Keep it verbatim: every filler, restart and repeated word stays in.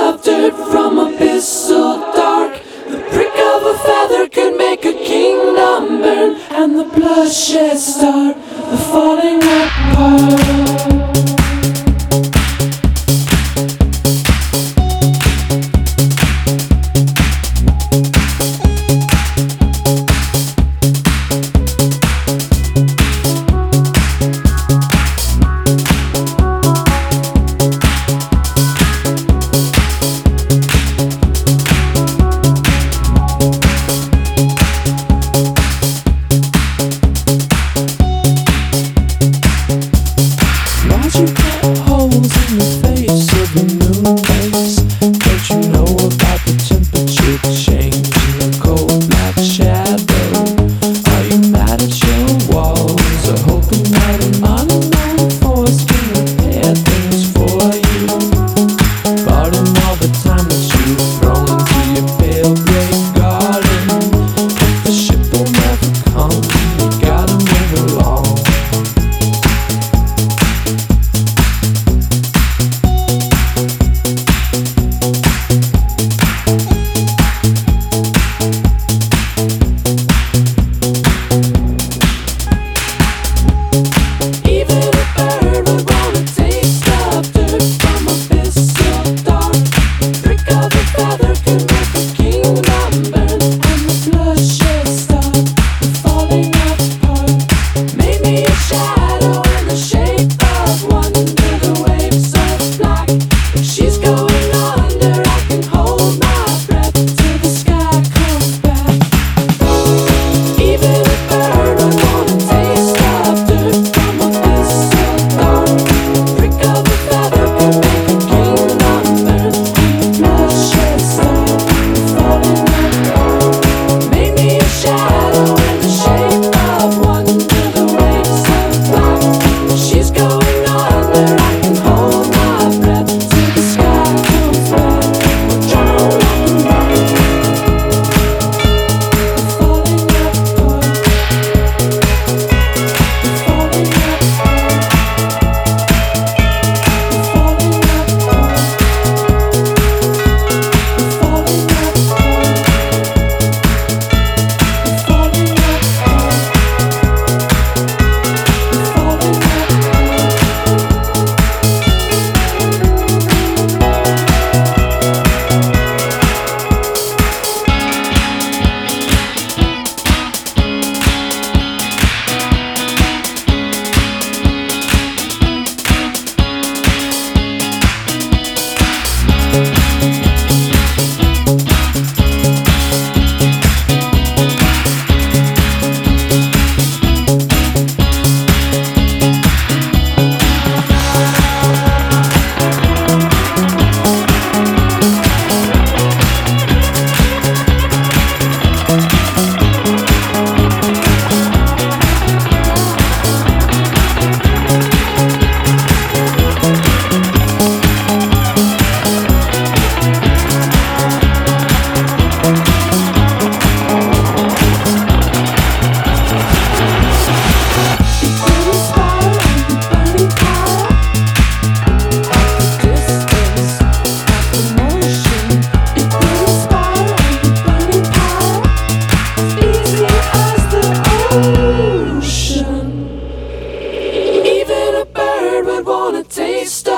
of dirt from abyss so dark. The prick of a feather could make a kingdom burn, and the bloodshed start the falling apart. You got holes in the face of the moon base. Don't you know about the temperature change in the cold black shadow? Are you mad at your walls, or hoping that an unknown force can repair things for you? Pardon all the time that you've thrown into your pale grey garden. If the ship will never come, you gotta move along. Taste